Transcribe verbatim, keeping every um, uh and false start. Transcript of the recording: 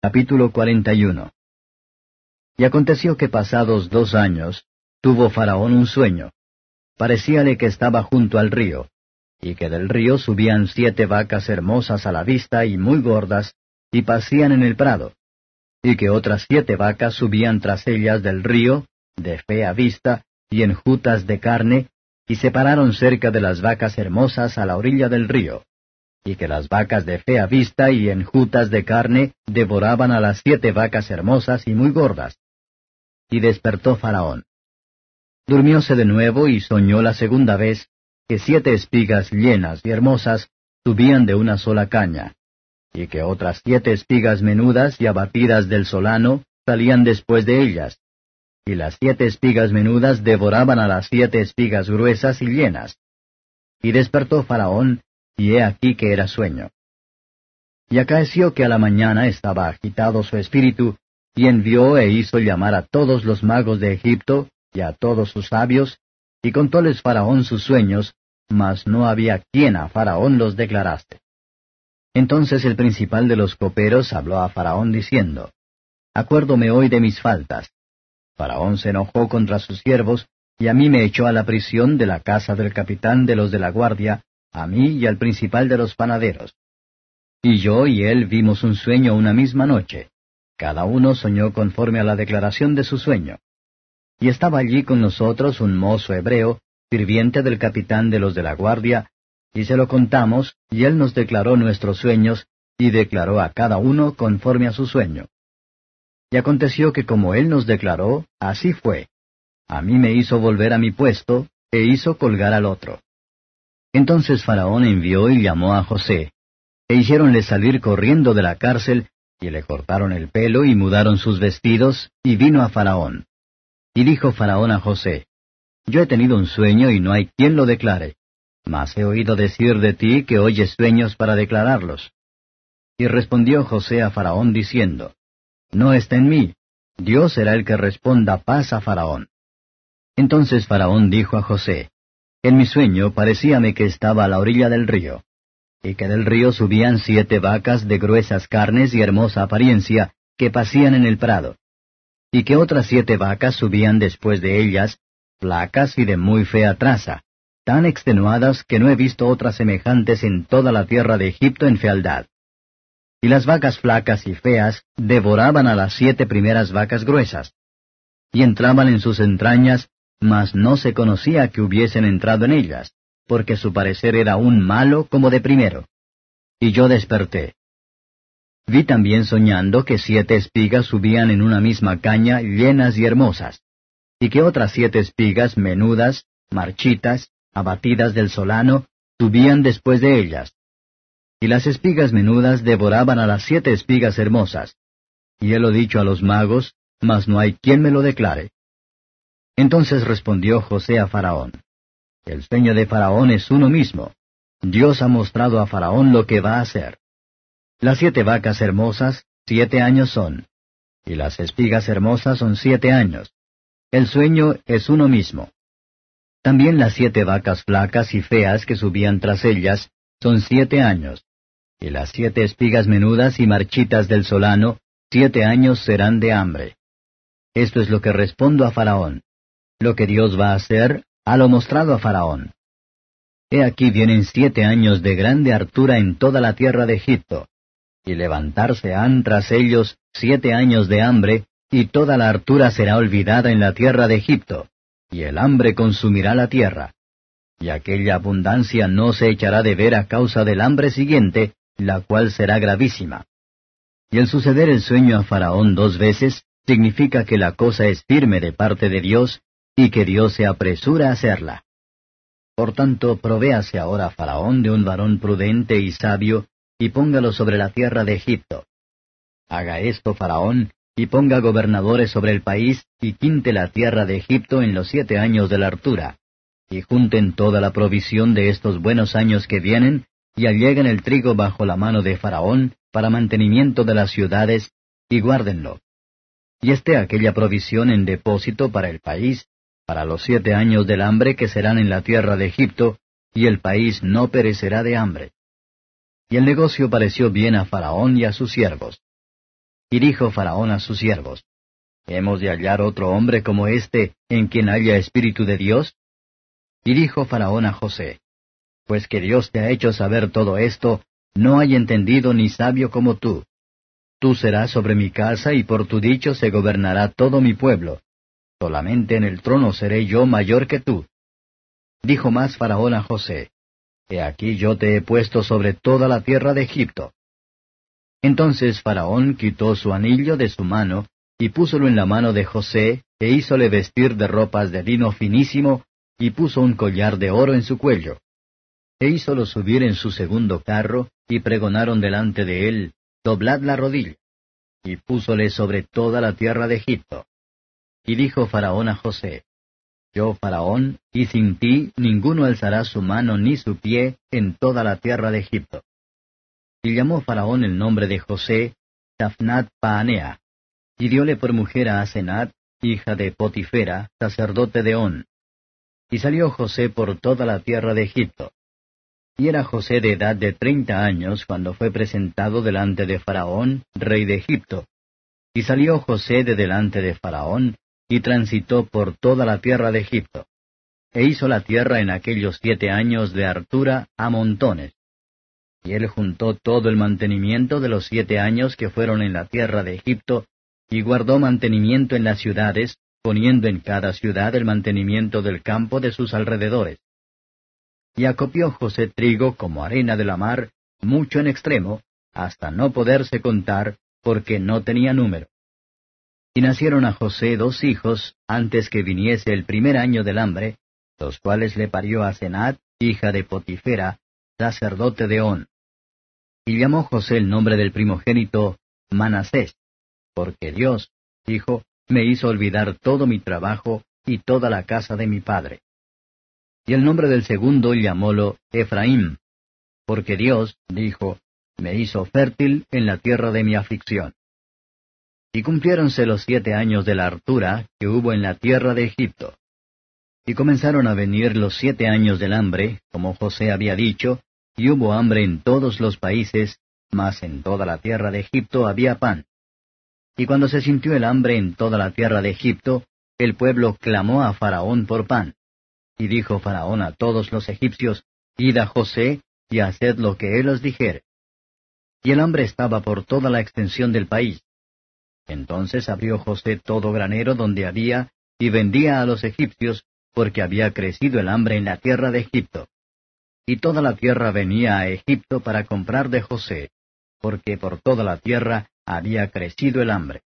Capítulo cuarenta y uno. Y aconteció que pasados dos años, tuvo Faraón un sueño. Parecíale que estaba junto al río, y que del río subían siete vacas hermosas a la vista y muy gordas, y pacían en el prado, y que otras siete vacas subían tras ellas del río, de fea vista, y enjutas de carne, y se pararon cerca de las vacas hermosas a la orilla del río, y que las vacas de fea vista y enjutas de carne devoraban a las siete vacas hermosas y muy gordas. Y despertó Faraón. Durmióse de nuevo y soñó la segunda vez, que siete espigas llenas y hermosas subían de una sola caña, y que otras siete espigas menudas y abatidas del solano salían después de ellas, y las siete espigas menudas devoraban a las siete espigas gruesas y llenas. Y despertó Faraón, y he aquí que era sueño. Y acaeció que a la mañana estaba agitado su espíritu, y envió e hizo llamar a todos los magos de Egipto, y a todos sus sabios, y contóles Faraón sus sueños, mas no había quien a Faraón los declarase. Entonces el principal de los coperos habló a Faraón diciendo, Acuérdome hoy de mis faltas. Faraón se enojó contra sus siervos, y a mí me echó a la prisión de la casa del capitán de los de la guardia, a mí y al principal de los panaderos. Y yo y él vimos un sueño una misma noche. Cada uno soñó conforme a la declaración de su sueño. Y estaba allí con nosotros un mozo hebreo, sirviente del capitán de los de la guardia, y se lo contamos, y él nos declaró nuestros sueños, y declaró a cada uno conforme a su sueño. Y aconteció que como él nos declaró, así fue. A mí me hizo volver a mi puesto, e hizo colgar al otro. Entonces Faraón envió y llamó a José, e hiciéronle salir corriendo de la cárcel, y le cortaron el pelo y mudaron sus vestidos, y vino a Faraón. Y dijo Faraón a José, Yo he tenido un sueño y no hay quien lo declare, mas he oído decir de ti que oyes sueños para declararlos. Y respondió José a Faraón diciendo, No está en mí, Dios será el que responda paz a Faraón. Entonces Faraón dijo a José, En mi sueño parecíame que estaba a la orilla del río, y que del río subían siete vacas de gruesas carnes y hermosa apariencia, que pacían en el prado, y que otras siete vacas subían después de ellas, flacas y de muy fea traza, tan extenuadas que no he visto otras semejantes en toda la tierra de Egipto en fealdad. Y las vacas flacas y feas devoraban a las siete primeras vacas gruesas, y entraban en sus entrañas, mas no se conocía que hubiesen entrado en ellas, porque su parecer era aún malo como de primero. Y yo desperté. Vi también soñando que siete espigas subían en una misma caña llenas y hermosas, y que otras siete espigas menudas, marchitas, abatidas del solano, subían después de ellas. Y las espigas menudas devoraban a las siete espigas hermosas. Y he lo dicho a los magos, mas no hay quien me lo declare. Entonces respondió José a Faraón, El sueño de Faraón es uno mismo. Dios ha mostrado a Faraón lo que va a hacer. Las siete vacas hermosas, siete años son, y las espigas hermosas son siete años. El sueño es uno mismo. También las siete vacas flacas y feas que subían tras ellas son siete años, y las siete espigas menudas y marchitas del solano, siete años serán de hambre. Esto es lo que respondo a Faraón. Lo que Dios va a hacer, ha lo mostrado a Faraón. He aquí vienen siete años de grande hartura en toda la tierra de Egipto, y levantarse han tras ellos siete años de hambre, y toda la hartura será olvidada en la tierra de Egipto, y el hambre consumirá la tierra. Y aquella abundancia no se echará de ver a causa del hambre siguiente, la cual será gravísima. Y el suceder el sueño a Faraón dos veces significa que la cosa es firme de parte de Dios, y que Dios se apresura a hacerla. Por tanto, provéase ahora Faraón de un varón prudente y sabio, y póngalo sobre la tierra de Egipto. Haga esto Faraón, y ponga gobernadores sobre el país, y quinte la tierra de Egipto en los siete años de la hartura, y junten toda la provisión de estos buenos años que vienen, y alleguen el trigo bajo la mano de Faraón, para mantenimiento de las ciudades, y guárdenlo. Y esté aquella provisión en depósito para el país, para los siete años del hambre que serán en la tierra de Egipto, y el país no perecerá de hambre. Y el negocio pareció bien a Faraón y a sus siervos. Y dijo Faraón a sus siervos, ¿hemos de hallar otro hombre como éste, en quien haya espíritu de Dios? Y dijo Faraón a José, pues que Dios te ha hecho saber todo esto, no hay entendido ni sabio como tú. Tú serás sobre mi casa, y por tu dicho se gobernará todo mi pueblo. Solamente en el trono seré yo mayor que tú. Dijo más Faraón a José, He aquí yo te he puesto sobre toda la tierra de Egipto. Entonces Faraón quitó su anillo de su mano, y púsolo en la mano de José, e hízole vestir de ropas de lino finísimo, y puso un collar de oro en su cuello. E hízolo subir en su segundo carro, y pregonaron delante de él, Doblad la rodilla. Y púsole sobre toda la tierra de Egipto. Y dijo Faraón a José, Yo, Faraón, y sin ti ninguno alzará su mano ni su pie en toda la tierra de Egipto. Y llamó Faraón el nombre de José, Tafnat Paanea, y dióle por mujer a Asenat, hija de Potifera, sacerdote de On. Y salió José por toda la tierra de Egipto. Y era José de edad de treinta años cuando fue presentado delante de Faraón, rey de Egipto. Y salió José de delante de Faraón, y transitó por toda la tierra de Egipto. E hizo la tierra en aquellos siete años de hartura a montones. Y él juntó todo el mantenimiento de los siete años que fueron en la tierra de Egipto, y guardó mantenimiento en las ciudades, poniendo en cada ciudad el mantenimiento del campo de sus alrededores. Y acopió José trigo como arena de la mar, mucho en extremo, hasta no poderse contar, porque no tenía número. Y nacieron a José dos hijos, antes que viniese el primer año del hambre, los cuales le parió Asenat, hija de Potifera, sacerdote de On. Y llamó José el nombre del primogénito Manasés, porque Dios, dijo, me hizo olvidar todo mi trabajo y toda la casa de mi padre. Y el nombre del segundo llamólo Efraín, porque Dios, dijo, me hizo fértil en la tierra de mi aflicción. Y cumpliéronse los siete años de la hartura que hubo en la tierra de Egipto. Y comenzaron a venir los siete años del hambre, como José había dicho, y hubo hambre en todos los países, mas en toda la tierra de Egipto había pan. Y cuando se sintió el hambre en toda la tierra de Egipto, el pueblo clamó a Faraón por pan. Y dijo Faraón a todos los egipcios, Id a José, y haced lo que él os dijere. Y el hambre estaba por toda la extensión del país. Entonces abrió José todo granero donde había, y vendía a los egipcios, porque había crecido el hambre en la tierra de Egipto. Y toda la tierra venía a Egipto para comprar de José, porque por toda la tierra había crecido el hambre.